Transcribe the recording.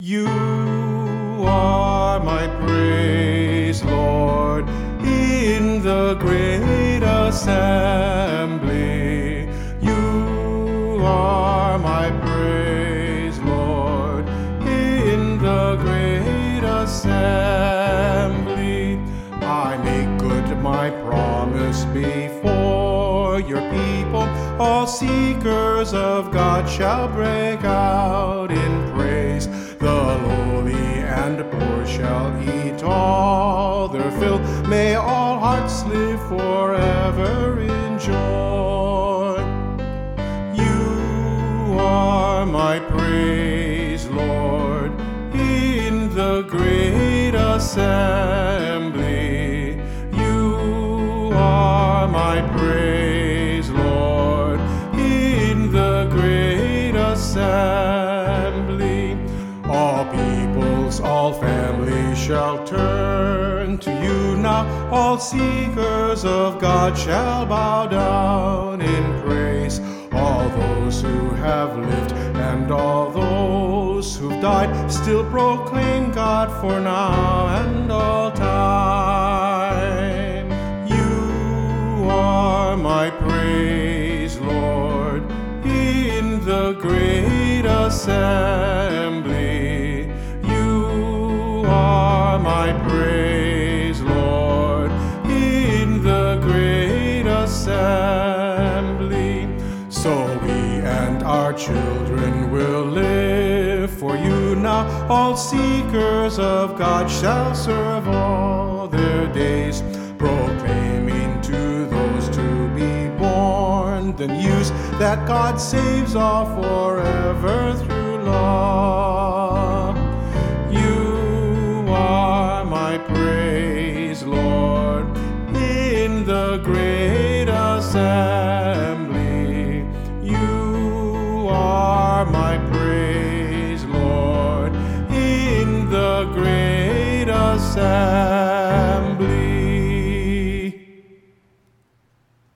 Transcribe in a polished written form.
You are my praise, Lord, in the great assembly. You are my praise, Lord, in the great assembly. I make good my promise before your people. All seekers of God shall break out in praise. The lowly and poor shall eat all their fill. May all hearts live forever in joy. You are my praise, Lord, in the great assembly. You are my praise, Lord, in the great assembly. All peoples, all families shall turn to you now. All seekers of God shall bow down in praise. All those who have lived and all those who've died still proclaim God for now and all time. You are my praise, Lord, in the great assembly. You are my praise, Lord, in the great assembly. So we and our children will live for you now. All seekers of God shall serve all their days, proclaiming to those to be born the news that God saves all forever through law. You are my praise, Lord, in the great assembly. You are my praise, Lord, in the great assembly.